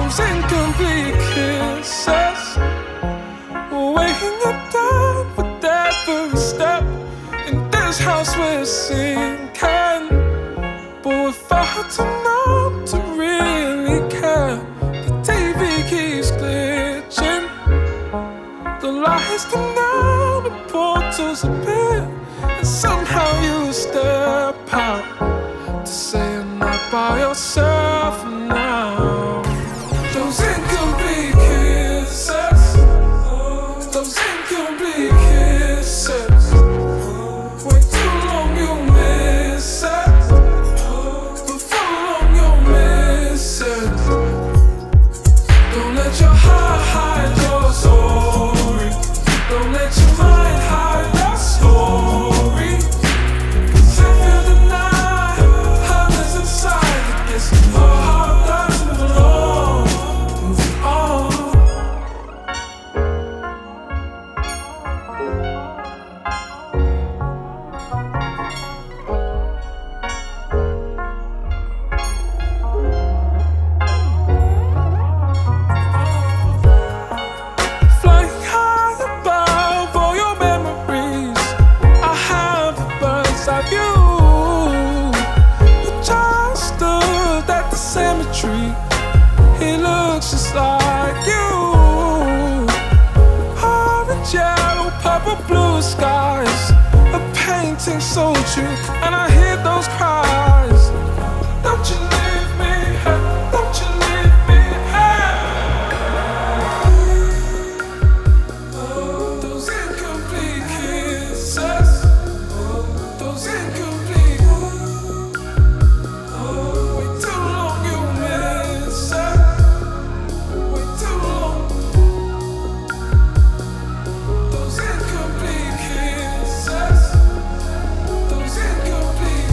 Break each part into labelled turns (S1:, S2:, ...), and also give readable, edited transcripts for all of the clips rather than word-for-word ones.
S1: those incomplete kisses, weighing you down with every step. In this house we're sinking, but we're far too numb to really care. The TV keeps glitching, the lights dim down, the portals appear, and somehow you step out to say you're not by yourself now. Those incomplete kisses, those incomplete kisses, way too long you miss it, but for long you'll miss it. Don't let your heart hide your story, don't let your mind hide your story. 'Cause if you deny how it's inside, it gets harder to move on, moving on. Flying high above all your memories, I have the bird's eye view. You just stood at the cemetery, he looks just like you. Orange, yellow, purple, blue skies, a painting so true, and I hear those cries. Don't you leave me, hey, don't you leave me, hey. Those incomplete kisses, those incomplete, way too long you miss it, way too long. Those incomplete kisses, those incomplete,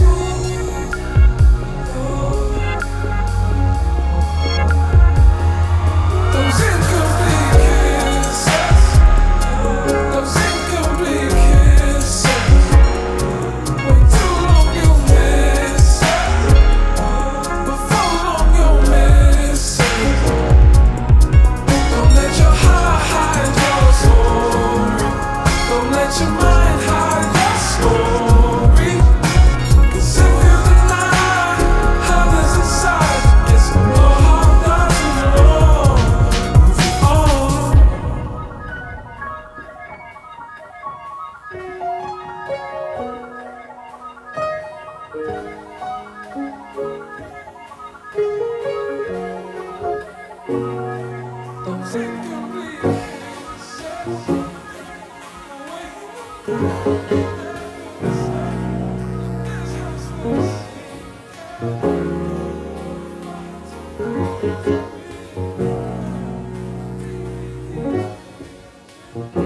S1: those incomplete kisses, those incomplete kisses, way too long you miss it, but for long you'll miss it. Don't let your heart hide your story, don't let your mind hide your story. 'Cause if you deny how it's inside, it's harder to move on, moving on. Those incomplete kisses,